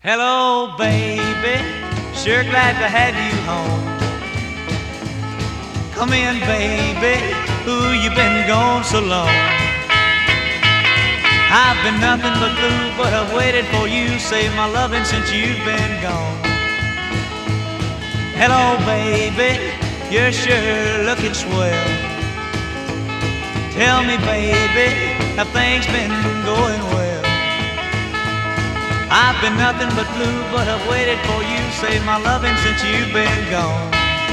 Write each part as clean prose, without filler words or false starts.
Hello, baby, sure glad to have you home. Come in, baby, ooh, you been gone so long. I've been nothing but blue, but I've waited for you, save my loving since you've been gone. Hello, baby, you're sure looking swell. Tell me, baby, have things been going well? I've been nothing but blue, but I've waited for you, save my loving since you've been gone.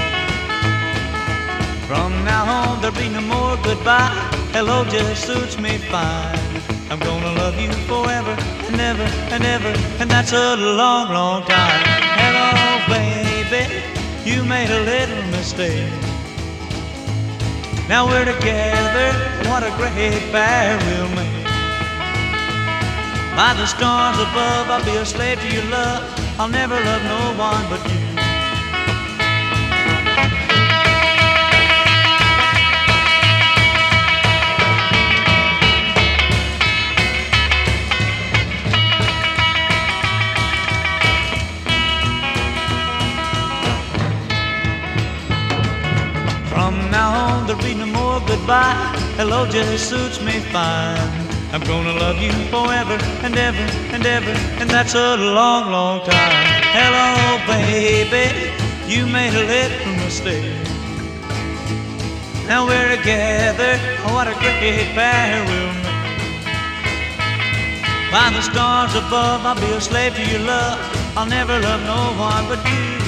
From now on there'll be no more goodbye. Hello just suits me fine. I'm gonna love you forever and ever and ever, and that's a long, long time. Hello, baby, you made a little mistake. Now we're together, what a great pair we'll make. By the stars above, I'll be a slave to your love. I'll never love no one but you. From now on, there'll be no more goodbye. Hello just suits me fine. I'm gonna love you forever and ever and ever, and that's a long, long time. Hello, baby, you made a little mistake. Now we're together, what a great pair we'll make. By the stars above, I'll be a slave to your love. I'll never love no one but you.